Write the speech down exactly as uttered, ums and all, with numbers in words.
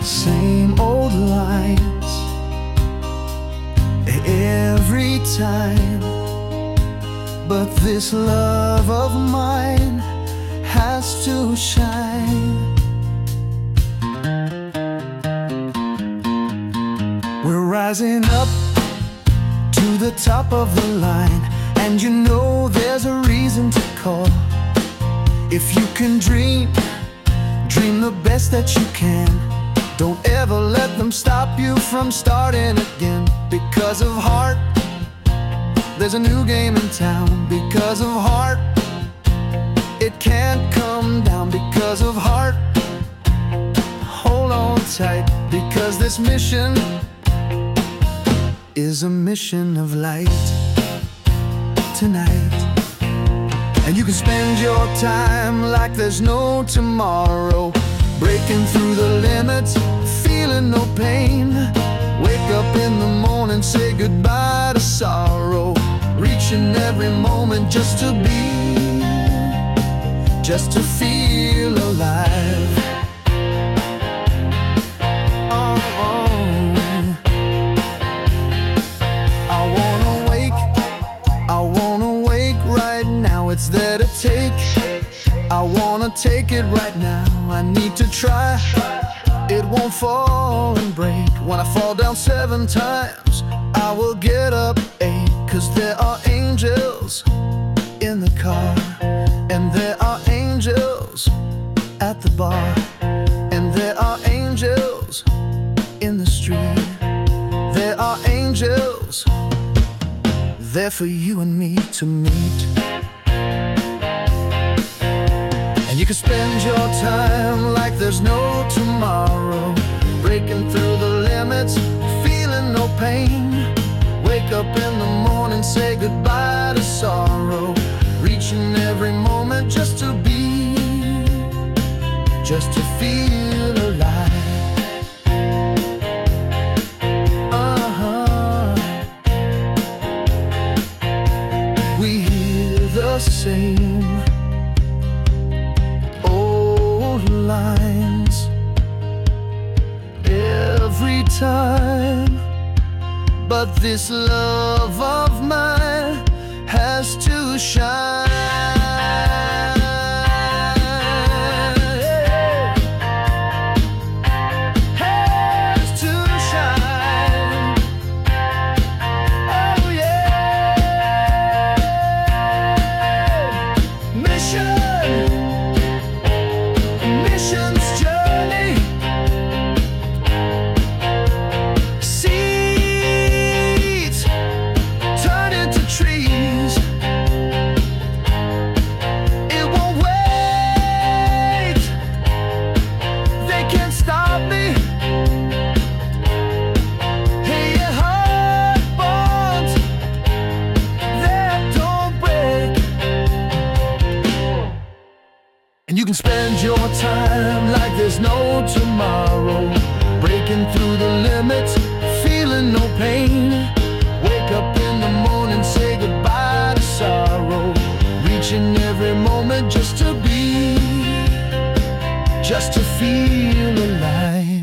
same old lines every time. But this love of mine has to shine. We're rising up to the top of the line, and you know there's a reason to call. If you can dream, dream the best that you can. Don't ever let them stop you from starting again. Because of heart, there's a new game in town. Because of heart, it can't come down. Because of heart, hold on tight. Because this mission is a mission of light tonight. And you can spend your time like there's no tomorrow, breaking through the limits, feeling no pain. Wake up in the morning, say goodbye to sorrow, reaching every moment just to be, just to feel alive. Oh, oh. I wanna wake, I wanna wake right now. It's there to take, I wanna take it right now. I need to try, it won't fall and break. When I fall down seven times, I will get up eight. Cause there are angels in the car, and there are angels at the bar, and there are angels in the street. There are angels there for you and me to meet. And you can spend your time like there's no tomorrow, breaking through the limits, feeling no pain. Wake up in the morning, say goodbye to sorrow, reaching every moment just to be, just to feel alive. Uh-huh. We hear the same old lines every time. But this love of mine has to shine. Has to shine. Oh yeah. Mission, mission's journey. Trees, it won't wait, they can't stop me. Hey, your heart bonds that don't break. And you can spend your time like there's no tomorrow, breaking through the limits, feeling no pain. Wake up in the morning, say goodbye to sorrow, reaching every moment just to be, just to feel alive.